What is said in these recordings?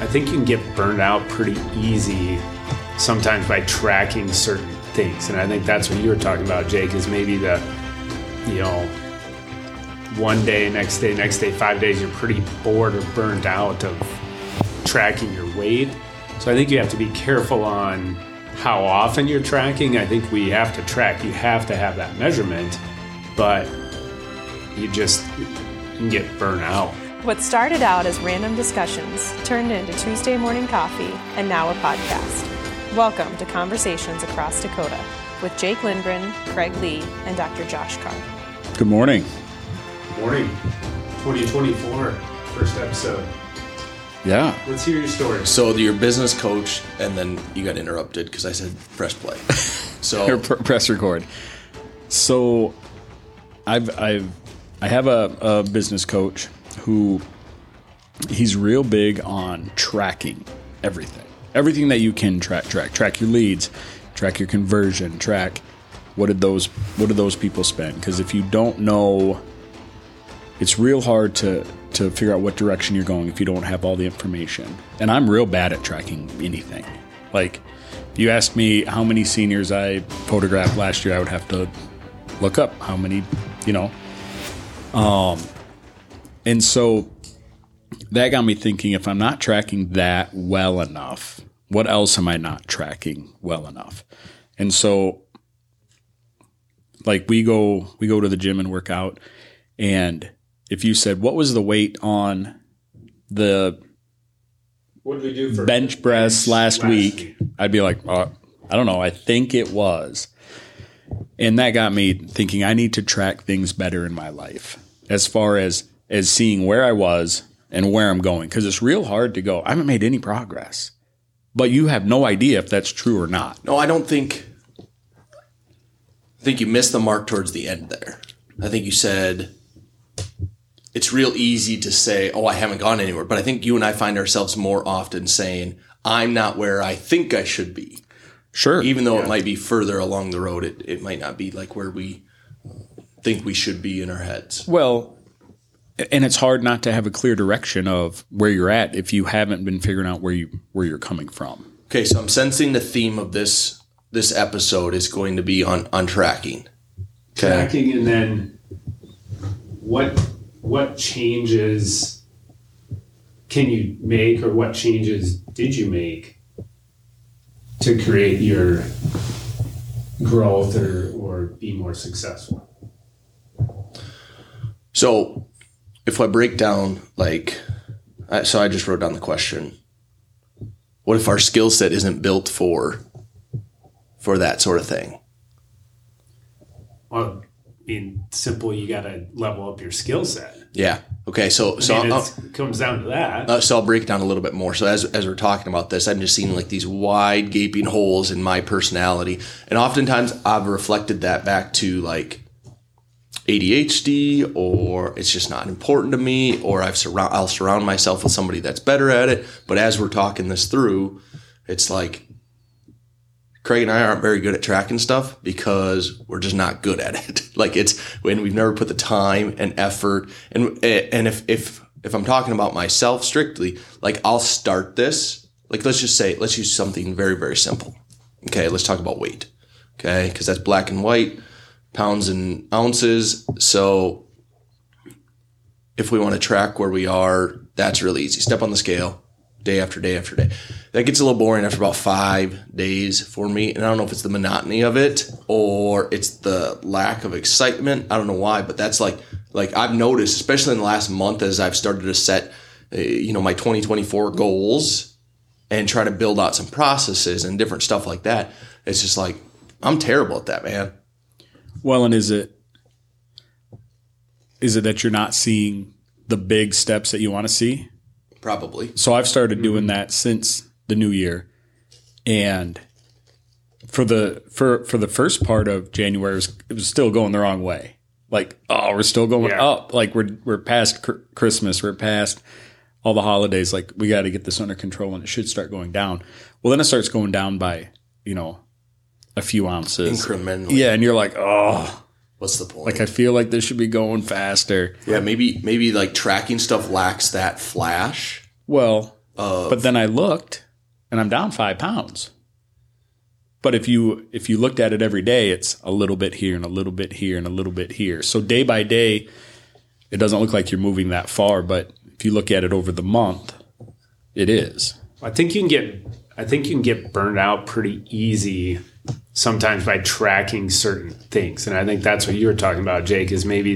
I think you can get burned out pretty easy sometimes by tracking certain things. And I think that's what you were talking about, Jake, is maybe the, one day, next day, 5 days, you're pretty bored or burned out of tracking your weight. So I think you have to be careful on how often you're tracking. I think we have to track. You have to have that measurement, but you can get burnt out. What started out as random discussions turned into Tuesday morning coffee and now a podcast. Welcome to Conversations Across Dakota with Jake Lindgren, Craig Lee, and Dr. Josh Carr. Good morning. Good morning. 2024, first episode. Yeah. Let's hear your story. So you're a business coach, and then you got interrupted because I said press play. So press record. So I have a business coach who he's real big on tracking everything that you can track your leads, track your conversion, track what did those people spend, because if you don't know, it's real hard to figure out what direction you're going if you don't have all the information. And I'm real bad at tracking anything. Like, if you asked me how many seniors I photographed last year, I would have to look up how many, and so that got me thinking, if I'm not tracking that well enough, what else am I not tracking well enough? And so, like, we go to the gym and work out, and if you said, what was the weight on the what did we do for bench press last week? I'd be like, I don't know. I think it was. And that got me thinking I need to track things better in my life as far as seeing where I was and where I'm going. Because it's real hard to go, I haven't made any progress. But you have no idea if that's true or not. No, I think you missed the mark towards the end there. I think you said it's real easy to say, oh, I haven't gone anywhere. But I think you and I find ourselves more often saying, I'm not where I think I should be. Sure. Even though it might be further along the road, it might not be like where we think we should be in our heads. Well, and it's hard not to have a clear direction of where you're at if you haven't been figuring out where you're coming from. Okay, so I'm sensing the theme of this episode is going to be on tracking. Okay. Tracking, and then what changes can you make, or what changes did you make to create your growth or be more successful? So if I break down, I just wrote down the question. What if our skill set isn't built for that sort of thing? Well, being simple, you got to level up your skill set. Yeah. Okay. So it comes down to that. So I'll break it down a little bit more. So as we're talking about this, I'm just seeing like these wide gaping holes in my personality, and oftentimes I've reflected that back to like ADHD, or it's just not important to me, or I'll surround myself with somebody that's better at it. But as we're talking this through, it's like Craig and I aren't very good at tracking stuff because we're just not good at it. Like, it's when we've never put the time and effort. And if I'm talking about myself strictly, like, I'll start this, like, let's use something very, very simple. Okay. Let's talk about weight. Okay. Cause that's black and white, pounds and ounces. So if we want to track where we are, that's really easy. Step on the scale day after day after day. That gets a little boring after about 5 days for me. And I don't know if it's the monotony of it or it's the lack of excitement. I don't know why, but that's like I've noticed, especially in the last month, as I've started to set, my 2024 goals and try to build out some processes and different stuff like that. It's just like, I'm terrible at that, man. Well, and is it that you're not seeing the big steps that you want to see? Probably. So I've started doing that since the new year, and for the first part of January, it was still going the wrong way. Like, we're still going up. Like, we're past Christmas, we're past all the holidays. Like, we got to get this under control, and it should start going down. Well, then it starts going down by a few ounces incrementally. Yeah, and you're like, what's the point? Like, I feel like this should be going faster. Yeah, maybe like tracking stuff lacks that flash. Well, But then I looked, and I'm down 5 pounds. But if you looked at it every day, it's a little bit here and a little bit here and a little bit here. So day by day, it doesn't look like you're moving that far. But if you look at it over the month, it is. I think you can get burned out pretty easy sometimes by tracking certain things. And I think that's what you were talking about, Jake, is maybe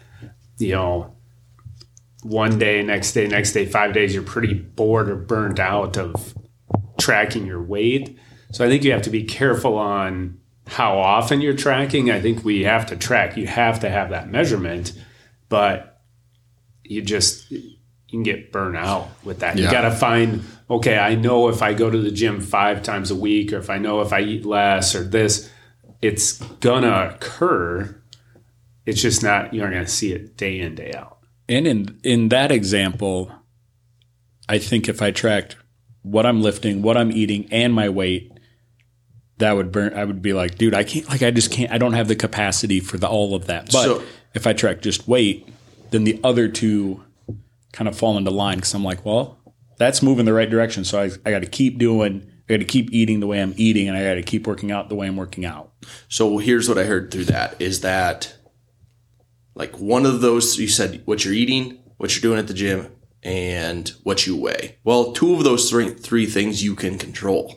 one day, next day, 5 days, you're pretty bored or burned out of tracking your weight. So I think you have to be careful on how often you're tracking. I think we have to track. You have to have that measurement, but you can get burnt out with that. Yeah. You got to find, okay, I know if I go to the gym 5 times a week, or if I know if I eat less or this, it's gonna occur. It's just not, you're not going to see it day in, day out. And in that example, I think if I tracked what I'm lifting, what I'm eating, and my weight, that would burn. I would be like, dude, I just can't. I don't have the capacity for all of that. But if I track just weight, then the other two kind of fall into line, because I'm like, well, that's moving the right direction. So I got to keep doing. I got to keep eating the way I'm eating, and I got to keep working out the way I'm working out. So here's what I heard through that is that, like, one of those, you said what you're eating, what you're doing at the gym, and what you weigh. Well, 2 of those three things you can control.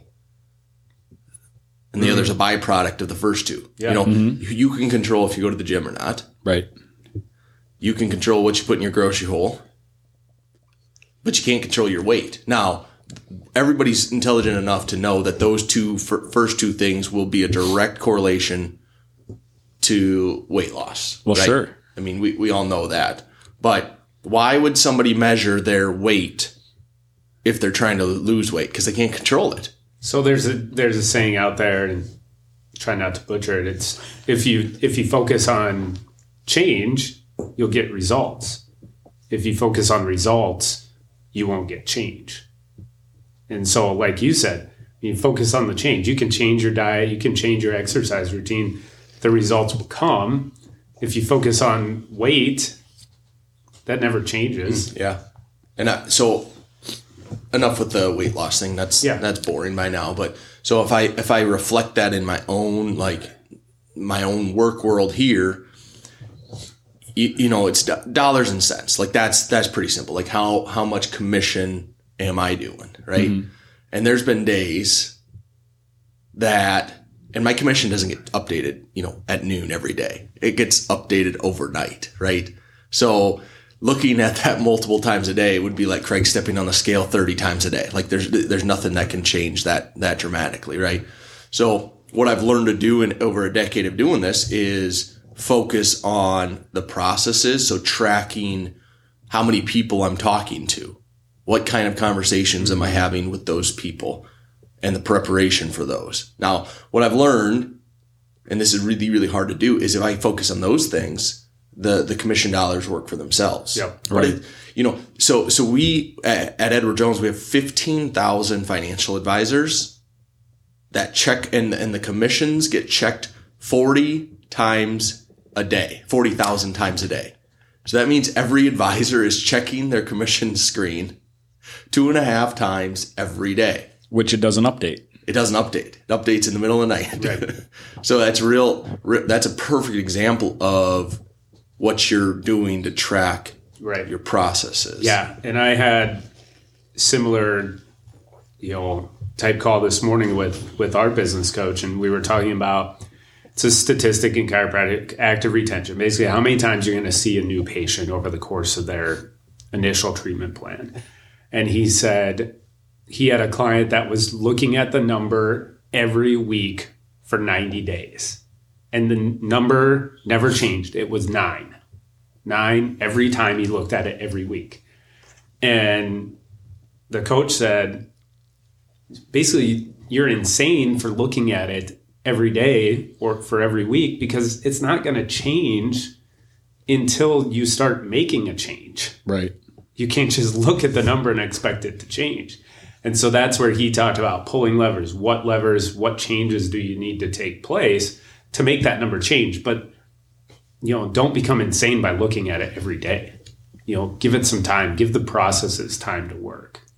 And the other's a byproduct of the first 2. Yeah. You can control if you go to the gym or not. Right. You can control what you put in your grocery hole, but you can't control your weight. Now, everybody's intelligent enough to know that those first 2 things will be a direct correlation to weight loss. Well, right? sure. I mean, we all know that. But why would somebody measure their weight if they're trying to lose weight? Because they can't control it. So there's a saying out there, and try not to butcher it. It's if you focus on change, you'll get results. If you focus on results, you won't get change. And so, like you said, you focus on the change. You can change your diet, you can change your exercise routine. The results will come. If you focus on weight, that never changes. Yeah. And so enough with the weight loss thing. That's boring by now. But so if I reflect that in my own work world here, it's dollars and cents. Like that's pretty simple. Like how much commission am I doing? Right. Mm-hmm. And there's been days that, and my commission doesn't get updated, at noon every day. It gets updated overnight. Right. So looking at that multiple times a day would be like Craig stepping on the scale 30 times a day. Like there's nothing that can change that dramatically, right? So what I've learned to do in over a decade of doing this is focus on the processes. So tracking how many people I'm talking to, what kind of conversations am I having with those people, and the preparation for those. Now, what I've learned, and this is really, really hard to do, is if I focus on those things, the commission dollars work for themselves. Yep. Right. So we at Edward Jones, we have 15,000 financial advisors that check, and the commissions get checked 40,000 times a day. So that means every advisor is checking their commission screen 2.5 times every day. Which it doesn't update. It doesn't update. It updates in the middle of the night. Right. So that's that's a perfect example of what you're doing to track your processes. Yeah. And I had similar, type call this morning with our business coach, and we were talking about, it's a statistic in chiropractic, active retention. Basically, how many times you're going to see a new patient over the course of their initial treatment plan. And he said he had a client that was looking at the number every week for 90 days. And the number never changed. It was 9. 9 every time he looked at it every week. And the coach said, basically, you're insane for looking at it every day or for every week, because it's not going to change until you start making a change. Right. You can't just look at the number and expect it to change. And so that's where he talked about pulling levers. What changes do you need to take place to make that number change? But, don't become insane by looking at it every day. Give it some time. Give the processes time to work.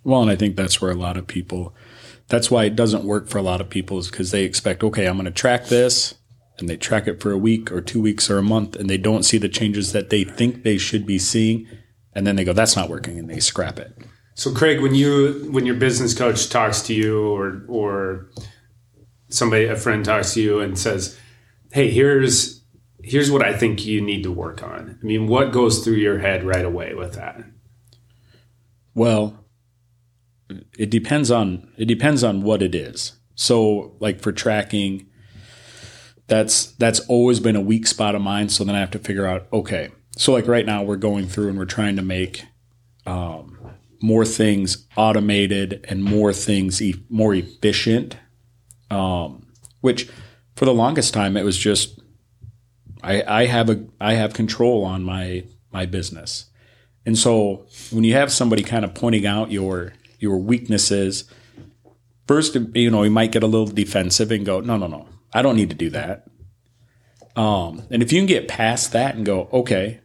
Well, and I think that's where a lot of people, that's why it doesn't work for a lot of people, is because they expect, okay, I'm going to track this, and they track it for a week or 2 weeks or a month, and they don't see the changes that they think they should be seeing. And then they go, that's not working, and they scrap it. So Craig, when your business coach talks to you or somebody, a friend talks to you and says, hey, here's what I think you need to work on. I mean, what goes through your head right away with that? Well, it depends on what it is. So like for tracking, that's always been a weak spot of mine. So then I have to figure out, okay, so like right now we're going through and we're trying to make more things automated and more things more efficient, which for the longest time it was just I have control on my business. And so when you have somebody kind of pointing out your weaknesses, first, you might get a little defensive and go, no, I don't need to do that. And if you can get past that and go, okay,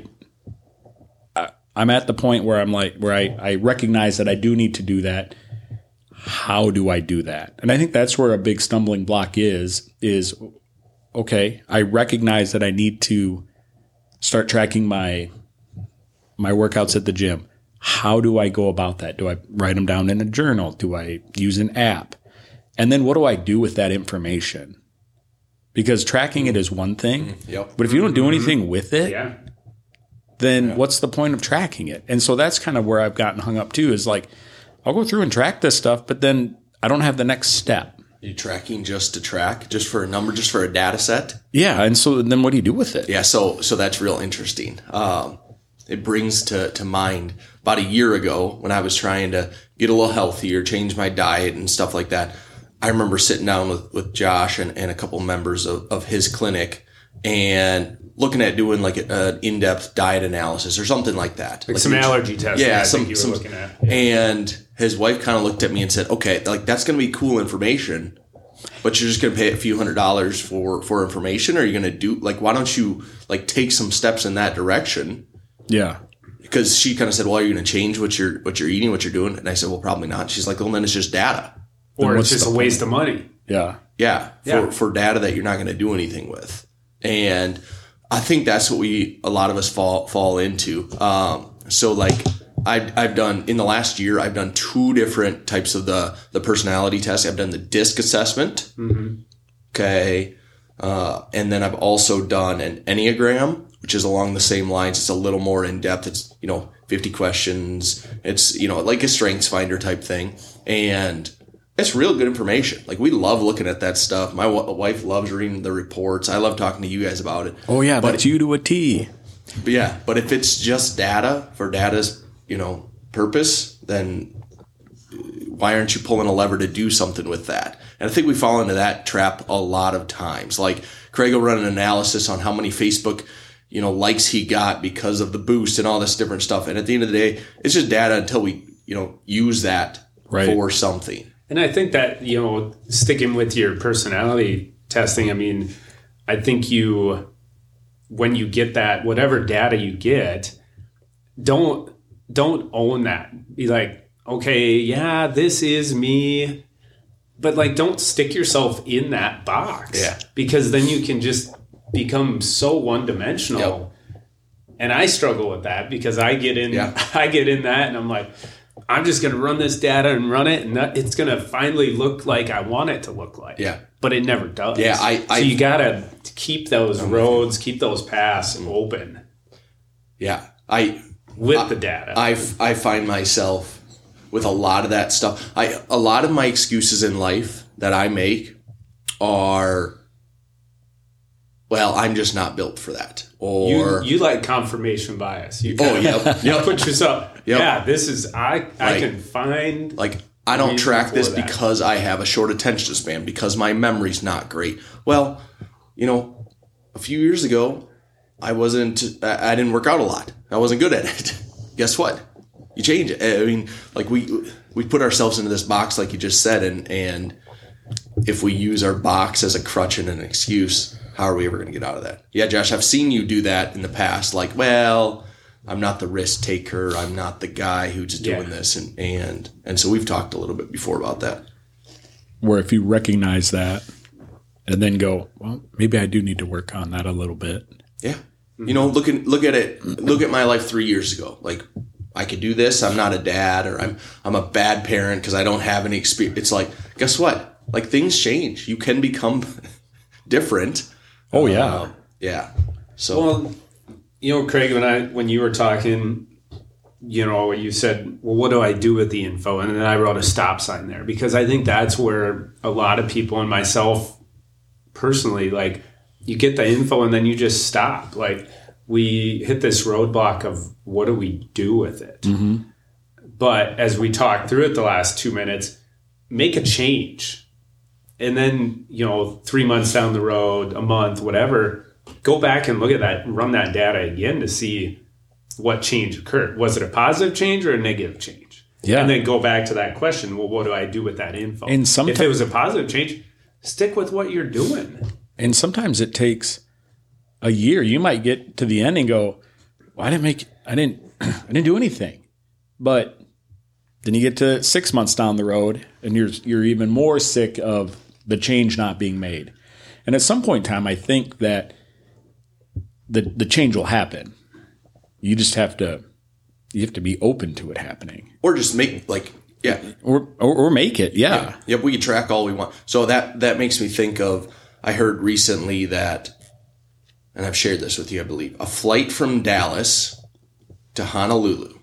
I'm at the point where I recognize that I do need to do that. How do I do that? And I think that's where a big stumbling block is, okay, I recognize that I need to start tracking my workouts at the gym. How do I go about that? Do I write them down in a journal? Do I use an app? And then what do I do with that information? Because tracking it is one thing, but if you don't do anything with it, then what's the point of tracking it? And so that's kind of where I've gotten hung up too, is like, I'll go through and track this stuff, but then I don't have the next step. Are you tracking just to track, just for a number, just for a data set? Yeah. And so then what do you do with it? Yeah. So that's real interesting. It brings to mind about a year ago when I was trying to get a little healthier, change my diet and stuff like that. I remember sitting down with Josh and a couple members of his clinic and looking at doing like an in-depth diet analysis or something like that. Like some allergy testing, I think you were looking at. And his wife kind of looked at me and said, okay, like that's going to be cool information, but you're just going to pay a few $100s for information? Or are you going to do, like, why don't you like take some steps in that direction? Yeah. Because she kind of said, well, are you going to change what you're eating, what you're doing? And I said, well, probably not. She's like, well, then it's just data. Or it's just a waste of money. Yeah. Yeah. For data that you're not going to do anything with. And I think that's what a lot of us fall into. So like I've done in the last year, I've done 2 different types of the personality test. I've done the DISC assessment. Mm-hmm. Okay. And then I've also done an Enneagram, which is along the same lines. It's a little more in depth. It's, 50 questions. It's, like a strengths finder type thing. And it's real good information. Like we love looking at that stuff. My wife loves reading the reports. I love talking to you guys about it. Oh yeah, that's you to a T. But if it's just data for data's, purpose, then why aren't you pulling a lever to do something with that? And I think we fall into that trap a lot of times. Like Craig will run an analysis on how many Facebook, likes he got because of the boost and all this different stuff. And at the end of the day, it's just data until we, use that for something. And I think that, sticking with your personality testing, I mean, I think when you get that, whatever data you get, don't own that. Be like, okay, yeah, this is me. But like, don't stick yourself in that box. Yeah. Because then you can just become so one-dimensional. Yep. And I struggle with that because I get in that and I'm like, I'm just going to run this data and run it, and it's going to finally look like I want it to look like. Yeah. But it never does. Yeah, so you got to keep those roads, keep those paths open. Yeah. With the data. I find myself with a lot of that stuff. A lot of my excuses in life that I make are, well, I'm just not built for that. Or you like confirmation bias. You yep. Put yourself. Yep. Yeah, this is I can find. Like I don't track this because I have a short attention span, because my memory's not great. Well, a few years ago, I didn't work out a lot. I wasn't good at it. Guess what? You change it. I mean, like we put ourselves into this box, like you just said, and if we use our box as a crutch and an excuse, how are we ever going to get out of that? Yeah, Josh, I've seen you do that in the past. Like, well, I'm not the risk taker. I'm not the guy who's just doing this. And so we've talked a little bit before about that. Where if you recognize that and then go, well, maybe I do need to work on that a little bit. Yeah. You know, look at it. Look at my life 3 years ago. Like, I could do this. I'm not a dad, or I'm a bad parent because I don't have any experience. It's like, guess what? Like, things change. You can become different. Oh yeah. Yeah. So, Well, you know, Craig, when you were talking, you know, you said, well, what do I do with the info? And then I wrote a stop sign there, because I think that's where a lot of people, and myself personally, like, you get the info and then you just stop. Like, we hit this roadblock of what do we do with it? Mm-hmm. But as we talked through it the last 2 minutes, make a change. And then, you know, 3 months down the road, a month, whatever, go back and look at that and run that data again to see what change occurred. Was it a positive change or a negative change? Yeah. And then go back to that question, well, what do I do with that info? And if it was a positive change, stick with what you're doing. And sometimes it takes a year. You might get to the end and go, well, I didn't do anything. But then you get to 6 months down the road and you're even more sick of the change not being made. And at some point in time, I think that the change will happen. You just have to be open to it happening. or just make, like, yeah. Or make it, yeah. Yep, we can track all we want. So that makes me think of, I heard recently that, and I've shared this with you, I believe, a flight from Dallas to Honolulu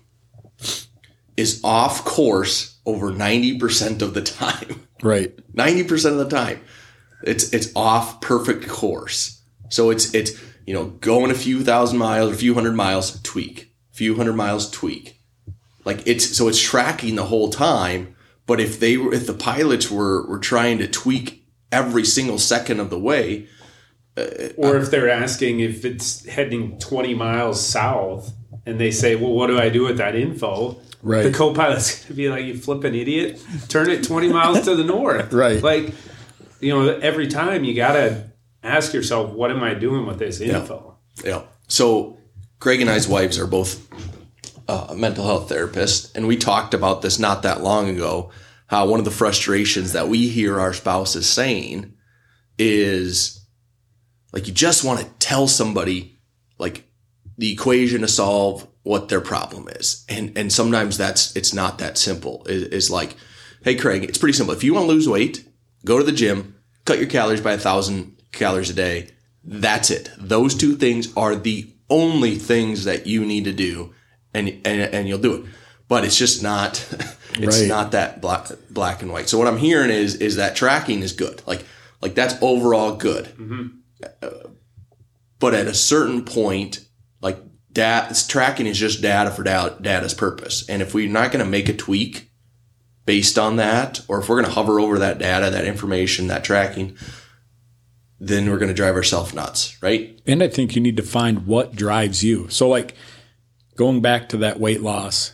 is off course over 90% of the time. Right. 90% of the time. It's off perfect course. So it's you know, going a few thousand miles or a few hundred miles, tweak. A few hundred miles, tweak. Like, it's tracking the whole time, but if the pilots were trying to tweak every single second of the way, Or if they're asking if it's heading 20 miles south and they say, well, what do I do with that info? Right. The co-pilot's going to be like, you flipping idiot, turn it 20 miles to the north. Right. Like, you know, every time you got to ask yourself, what am I doing with this info? Yeah. So Craig and I's wives are both mental health therapists, and we talked about this not that long ago, how one of the frustrations that we hear our spouses saying is, like, you just want to tell somebody, like, the equation to solve what their problem is. And sometimes it's not that simple. It's like, hey, Craig, it's pretty simple. If you want to lose weight, go to the gym, cut your calories by 1,000 calories a day. That's it. Those two things are the only things that you need to do, and you'll do it. But it's just not, it's not that black and white. So what I'm hearing is that tracking is good. Like that's overall good. Mm-hmm. But at a certain point, like, tracking is just data for data's purpose. And if we're not going to make a tweak based on that, or if we're going to hover over that data, that information, that tracking, then we're going to drive ourselves nuts, right? And I think you need to find what drives you. So, like, going back to that weight loss,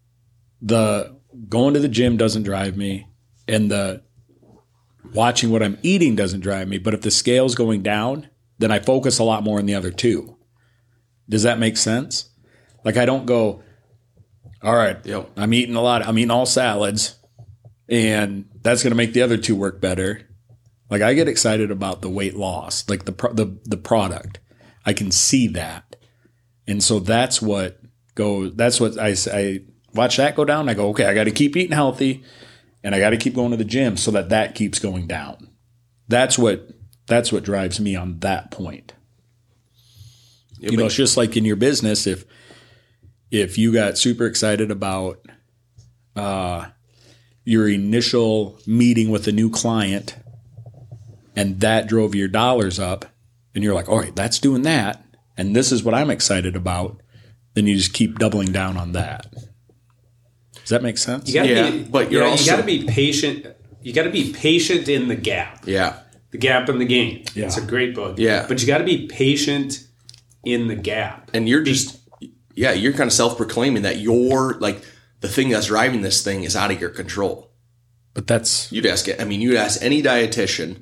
the going to the gym doesn't drive me, and the watching what I'm eating doesn't drive me. But if the scale's going down, then I focus a lot more on the other two. Does that make sense? Like, I don't go, all right, Yep. I'm eating all salads, and that's going to make the other two work better. Like, I get excited about the weight loss, like the product. I can see that. And so that's what I watch that go down. I go, okay, I got to keep eating healthy, and I got to keep going to the gym so that keeps going down. That's what drives me on that point. Yeah, It's just like in your business, if you got super excited about your initial meeting with a new client, and that drove your dollars up, and you're like, all right, that's doing that, and this is what I'm excited about, then you just keep doubling down on that. Does that make sense? You gotta but you're also, you got to be patient. You got to be patient in the gap. yeah, The Gap in the Game. Yeah. It's a great book. Yeah. But you got to be patient in the gap. and you're just, you're kind of self-proclaiming that you're, like, the thing that's driving this thing is out of your control. But that's You'd ask any dietitian,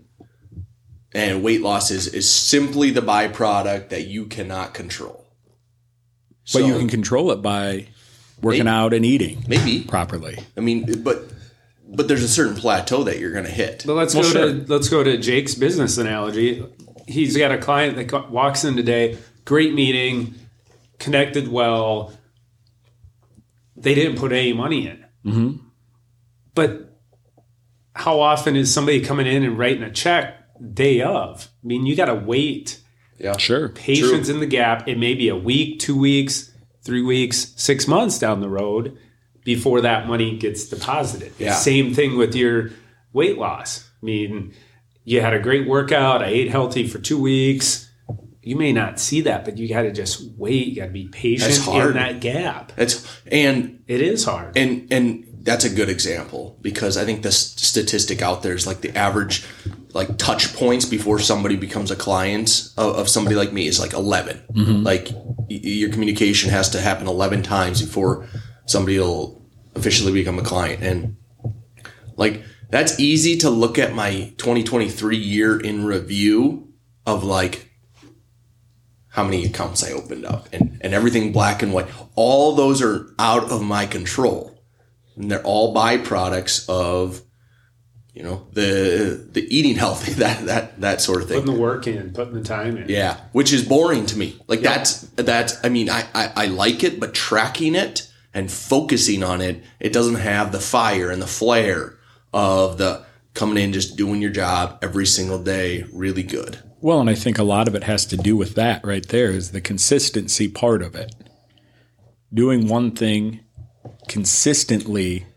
and weight loss is simply the byproduct that you cannot control. But you can control it by working out and eating maybe properly. I mean, but there's a certain plateau that you're going to hit. But let's go to Jake's business analogy. He's got a client that walks in today, great meeting, connected well. They didn't put any money in. Mm-hmm. But how often is somebody coming in and writing a check day of? I mean, you got to wait. Yeah, sure. Patience in the gap. It may be a week, 2 weeks, 3 weeks, 6 months down the road before that money gets deposited. Yeah. Same thing with your weight loss. I mean, you had a great workout. I ate healthy for 2 weeks. You may not see that, but you got to just wait. You got to be patient in that gap. It is hard. And that's a good example because I think the statistic out there is like the average like touch points before somebody becomes a client of somebody like me is like 11. Mm-hmm. Like your communication has to happen 11 times before somebody will officially become a client. And like, that's easy to look at my 2023 year in review of like how many accounts I opened up and everything black and white. All those are out of my control. And they're all byproducts of, you know, the eating healthy, that sort of thing. Putting the work in, putting the time in. Yeah, which is boring to me. Like that's. I mean, I like it, but tracking it and focusing on it, it doesn't have the fire and the flair of the coming in just doing your job every single day, really good. Well, and I think a lot of it has to do with that right there is the consistency part of it. Doing one thing consistently,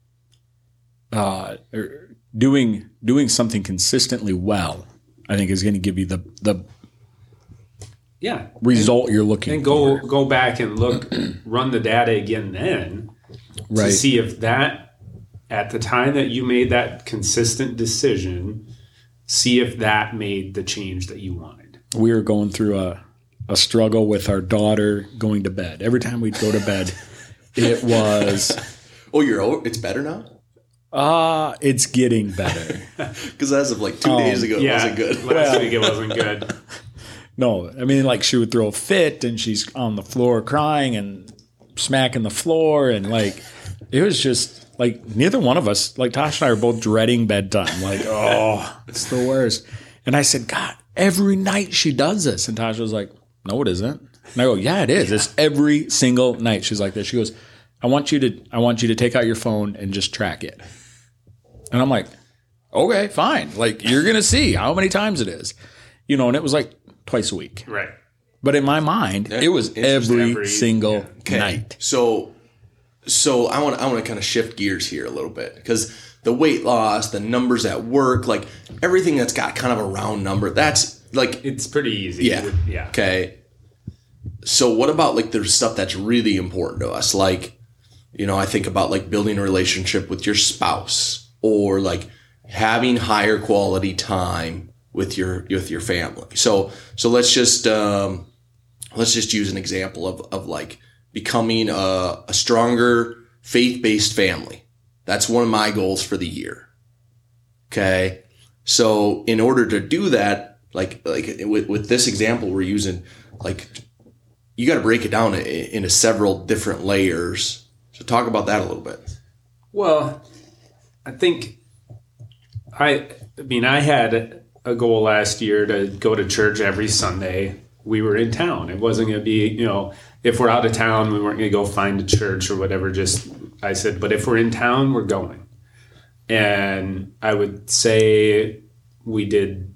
or doing something consistently well, I think is going to give you the result you're looking and for. Go back and look, run the data again then to see if that, at the time that you made that consistent decision, see if that made the change that you wanted. We were going through a struggle with our daughter going to bed. Every time we'd go to bed, it was... Oh, you're over? It's better now? It's getting better. Because as of like 2 days ago, it wasn't good. Last week it wasn't good. No, I mean, like she would throw a fit and she's on the floor crying and smacking the floor. And like, it was just like neither one of us, like Tosh and I are both dreading bedtime. Like, oh, it's the worst. And I said, God, every night she does this. And Tasha was like, no, it isn't. And I go, yeah, it is. It's every single night. She's like this. She goes, I want you to take out your phone and just track it. And I'm like, okay, fine. Like, you're going to see how many times it is. You know, and it was like twice a week. Right. But in my mind, it was every single night. So I want to kind of shift gears here a little bit because the weight loss, the numbers at work, like everything that's got kind of a round number, that's like... It's pretty easy. Yeah. Okay. So what about like the stuff that's really important to us? Like, you know, I think about like building a relationship with your spouse or like having higher quality time with your family. So let's just use an example of like becoming a stronger faith-based family. That's one of my goals for the year. Okay. So in order to do that, like with this example we're using, like you got to break it down into several different layers. So talk about that a little bit. Well, I think I had a goal last year to go to church every Sunday. We were in town. It wasn't going to be, you know, if we're out of town, we weren't going to go find a church or whatever. Just, I said, but if we're in town, we're going. And I would say we did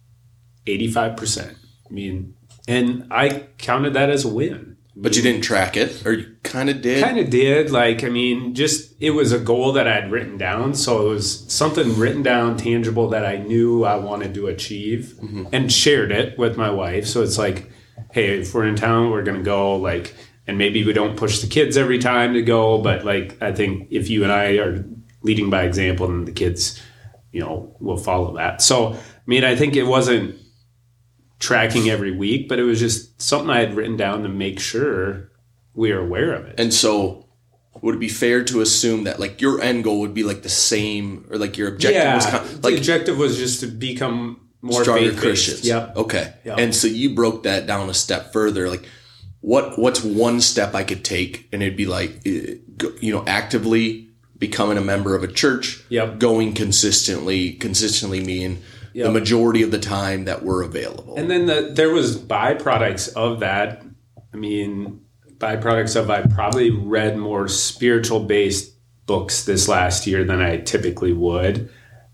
85%. I mean, and I counted that as a win. But you didn't track it, or you kind of did? Kind of did. Like, I mean, just it was a goal that I had written down. So it was something written down, tangible that I knew I wanted to achieve and shared it with my wife. So it's like, hey, if we're in town, we're going to go. Like, and maybe we don't push the kids every time to go. But like, I think if you and I are leading by example, then the kids, you know, will follow that. So, I mean, I think it wasn't tracking every week, but it was just something I had written down to make sure we are aware of it. And so would it be fair to assume that like your end goal would be like the same, or like your objective was kind of, like the objective was just to become more stronger faith-based. Christians. Yep. Okay. Yep. And so you broke that down a step further. Like what's one step I could take, and it'd be like, actively becoming a member of a church, going consistently meaning the majority of the time that we're available. And then there was byproducts of that. I mean, I probably read more spiritual based books this last year than I typically would.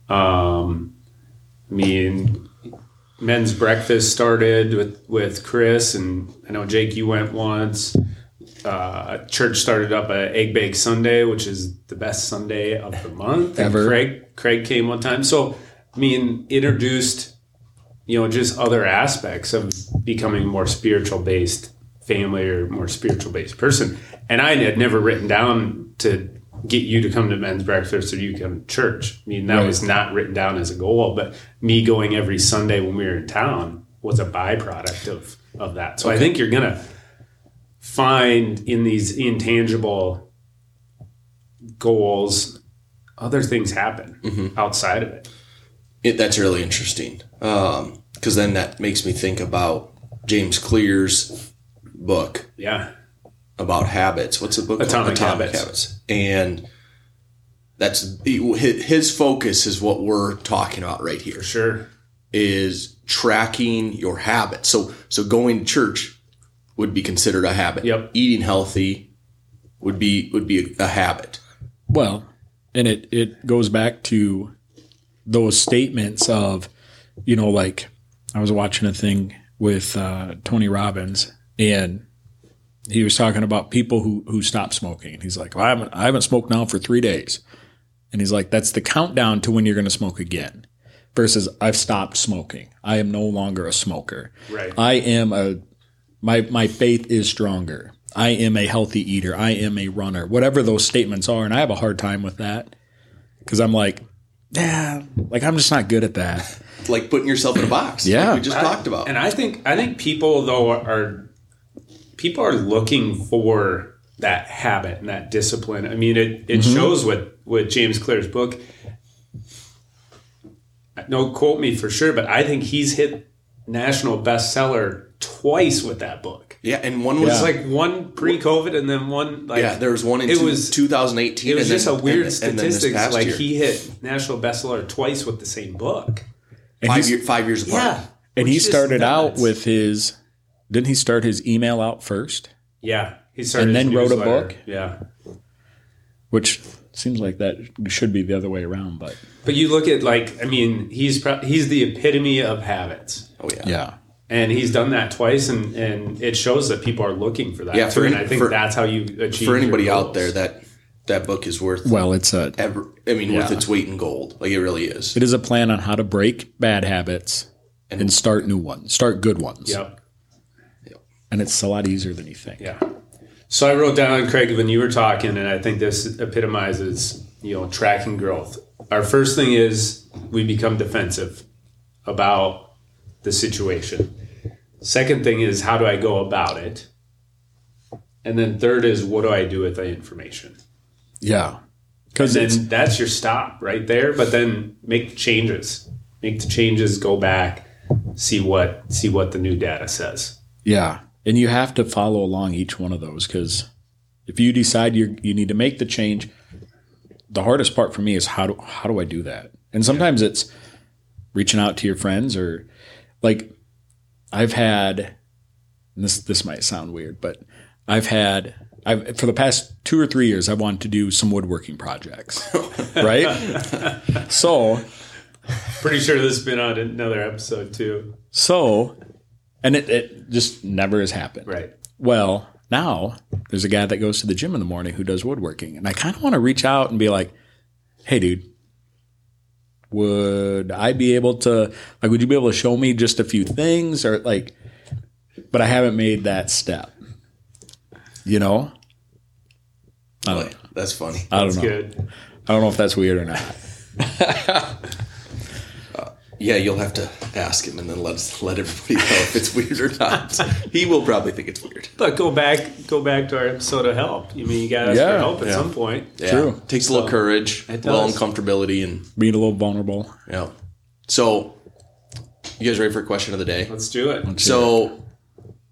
Men's Breakfast started with Chris, and I know Jake, you went once. Church started up a Egg Bake Sunday, which is the best Sunday of the month. Ever. And Craig came one time. So, introduced, just other aspects of becoming more spiritual based family or more spiritual based person. And I had never written down to get you to come to Men's Breakfast or you come to church. That was not written down as a goal, but me going every Sunday when we were in town was a byproduct of that. So I think you're going to find in these intangible goals, other things happen outside of it. That's really interesting. Because then that makes me think about James Clear's book. Yeah. About habits. What's the book called? Atomic Habits. And that's his focus is what we're talking about right here. For sure. Is tracking your habits. So going to church would be considered a habit. Yep. Eating healthy would be a habit. Well, and it goes back to those statements of, like I was watching a thing with Tony Robbins, and he was talking about people who stop smoking. And he's like, well, I haven't smoked now for 3 days. And he's like, that's the countdown to when you're going to smoke again. Versus I've stopped smoking. I am no longer a smoker. Right. I am my faith is stronger. I am a healthy eater. I am a runner. Whatever those statements are. And I have a hard time with that. Because I'm like, I'm just not good at that. Like putting yourself in a box. Yeah. Like we just talked about. And I think people though are looking for that habit and that discipline. It shows with James Clear's book. No quote me for sure, but I think he's hit national bestseller twice with that book. Yeah, and one was like one pre-COVID and then one there was one in 2018. It was just a weird statistic. Like he hit national bestseller twice with the same book. 5 years apart. Yeah. And he started out with didn't he start his email out first? Yeah. He started and then wrote a newsletter. book? Yeah. Which seems like that should be the other way around, but you look at he's the epitome of habits. Oh yeah. Yeah. And he's done that twice, and it shows that people are looking for that. Yeah, and I think that's how you achieve. For anybody your out goals. there, that book is worth. Well, it's worth its weight in gold. Like it really is. It is a plan on how to break bad habits and start new ones, start good ones. Yep. And it's a lot easier than you think. Yeah. So I wrote down, Craig, when you were talking, and I think this epitomizes, tracking growth. Our first thing is we become defensive about the situation. Second thing is, how do I go about it? And then third is, what do I do with the information? Yeah. Because that's your stop right there. But then make the changes. Make the changes, go back, see what the new data says. Yeah. And you have to follow along each one of those, because if you decide you need to make the change, the hardest part for me is how do I do that? And sometimes it's reaching out to your friends, or like I've had, and this might sound weird, but I've for the past 2 or 3 years, I wanted to do some woodworking projects, right? So pretty sure this has been on another episode too. So, and it just never has happened. Right. Well, now there's a guy that goes to the gym in the morning who does woodworking. And I kind of want to reach out and be like, hey, dude, would I be able to, would you be able to show me just a few things? Or but I haven't made that step. I don't know. That's funny. I don't know. Good. I don't know if that's weird or not. Yeah, you'll have to ask him and then let everybody know if it's weird or not. He will probably think it's weird. But go back to our episode of help. You got to ask for help at some point. Yeah. True. Takes a little courage, a little uncomfortability, and Being a little vulnerable. yeah. So, you guys ready for a question of the day? Let's do it. So,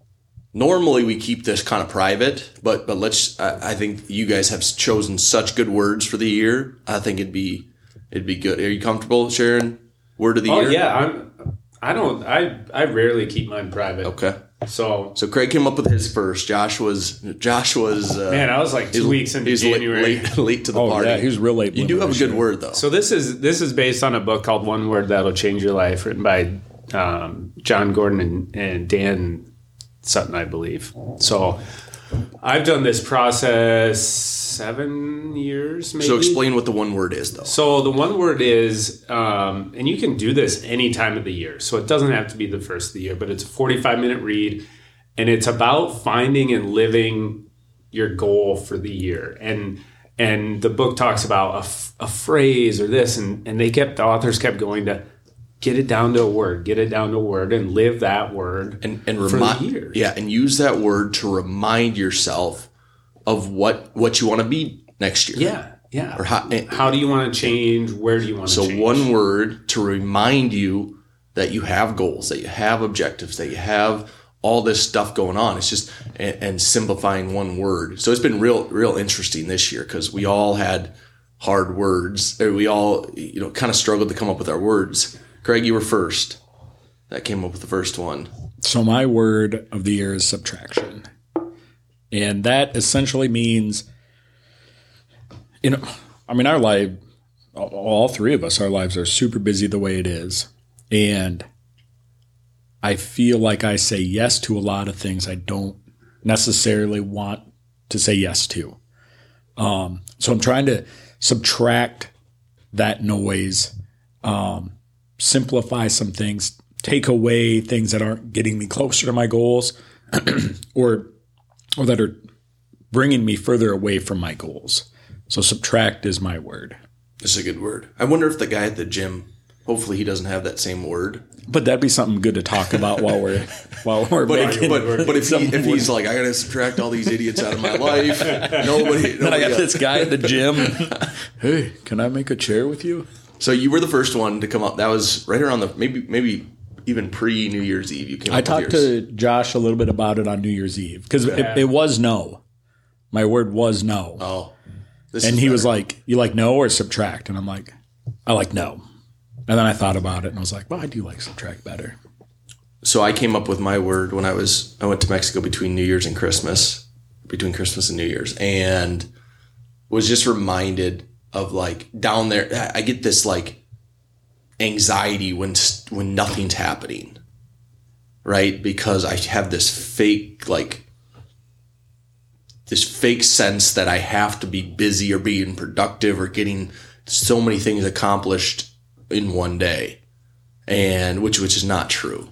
Normally we keep this kind of private, but I think you guys have chosen such good words for the year. I think it'd be good. Are you comfortable sharing word of the year? Oh yeah, I rarely keep mine private. Okay. So Craig came up with his first. Josh was man, I was like 2 weeks into January. Late to the party. Yeah, he was real late. You do have a good word though. So this is based on a book called One Word That'll Change Your Life, written by John Gordon and Dan Sutton, I believe. So I've done this process 7 years, maybe. So explain what the one word is, though. So the one word is, and you can do this any time of the year. So it doesn't have to be the first of the year, but it's a 45-minute read, and it's about finding and living your goal for the year. And the book talks about a phrase or this, and the authors kept going to get it down to a word, and live that word and for the year. Yeah, and use that word to remind yourself of what you want to be next year. Yeah. Or how do you want to change? Where do you want to change? So one word to remind you that you have goals, that you have objectives, that you have all this stuff going on. It's just and simplifying one word. So it's been real interesting this year because we all had hard words. Or we all kind of struggled to come up with our words. Craig, you were first. That came up with the first one. So my word of the year is subtraction. And that essentially means, our life, all three of us, our lives are super busy the way it is. And I feel like I say yes to a lot of things I don't necessarily want to say yes to. So I'm trying to subtract that noise, simplify some things, take away things that aren't getting me closer to my goals or that are bringing me further away from my goals. So subtract is my word. It's a good word. I wonder if the guy at the gym, hopefully he doesn't have that same word. But that'd be something good to talk about while we're making. But if he's like, I got to subtract all these idiots out of my life. Nobody then I got this guy at the gym. Hey, can I make a chair with you? So you were the first one to come up. That was right around the maybe even pre New Year's Eve. You came. I talked to Josh a little bit about it on New Year's Eve because it was no. My word was no. Oh, and he was like, "You like no or subtract?" And I'm like, "I like no." And then I thought about it and I was like, "Well, I do like subtract better." So I came up with my word when I went to Mexico between New Year's and Christmas, between Christmas and New Year's, and was just reminded of like down there, I get this like anxiety when nothing's happening, right? Because I have this fake sense that I have to be busy or being productive or getting so many things accomplished in one day, and which is not true.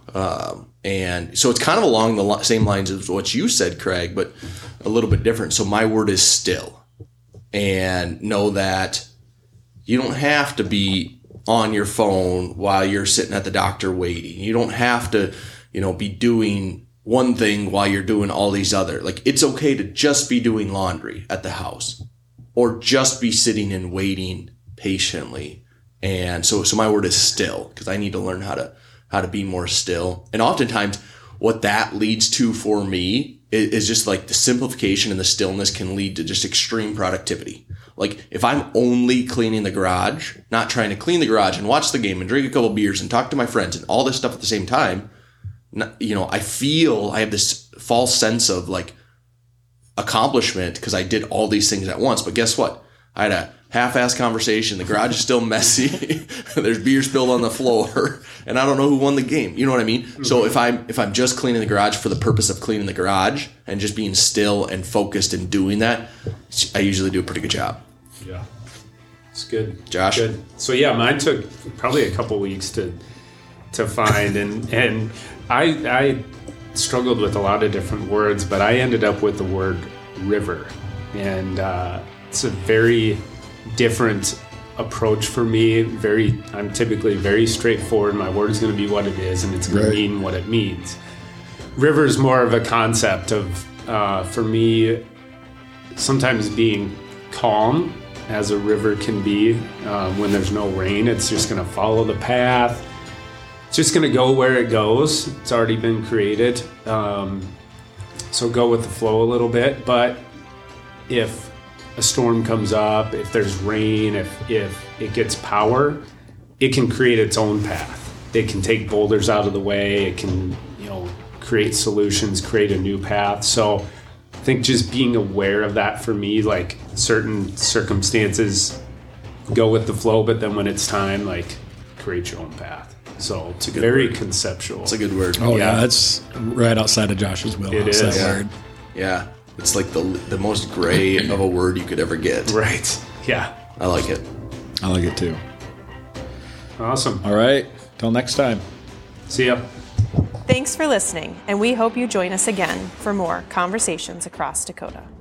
And so it's kind of along the same lines as what you said, Craig, but a little bit different. So my word is still. And know that you don't have to be on your phone while you're sitting at the doctor waiting. You don't have to, be doing one thing while you're doing all these other. Like, it's okay to just be doing laundry at the house or just be sitting and waiting patiently. And so my word is still, because I need to learn how to be more still. And oftentimes what that leads to for me is just like the simplification and the stillness can lead to just extreme productivity. Like if I'm only cleaning the garage, not trying to clean the garage and watch the game and drink a couple beers and talk to my friends and all this stuff at the same time, I feel I have this false sense of like accomplishment because I did all these things at once. But guess what? I had a half-assed conversation. The garage is still messy. There's beer spilled on the floor, and I don't know who won the game. You know what I mean? Mm-hmm. So if I'm just cleaning the garage for the purpose of cleaning the garage and just being still and focused and doing that, I usually do a pretty good job. Yeah, it's good, Josh. Good. So yeah, mine took probably a couple weeks to find, and I struggled with a lot of different words, but I ended up with the word river, and it's a very different approach for me. I'm typically very straightforward. My word is going to be what it is, and it's going to mean what it means. River is more of a concept of, for me, sometimes being calm as a river can be when there's no rain. It's just going to follow the path. It's just going to go where it goes. It's already been created. So go with the flow a little bit. But if a storm comes up, if there's rain, if it gets power, it can create its own path. It can take boulders out of the way. It can, create solutions, create a new path. So I think just being aware of that for me, like certain circumstances, go with the flow, but then when it's time, like create your own path. So it's very conceptual. It's a good word. Oh yeah, that's right outside of Josh's wheelhouse. It is. That word. Yeah. It's like the most gray of a word you could ever get. Right. Yeah. I like it. I like it too. Awesome. All right. Till next time. See ya. Thanks for listening, and we hope you join us again for more Conversations Across Dakota.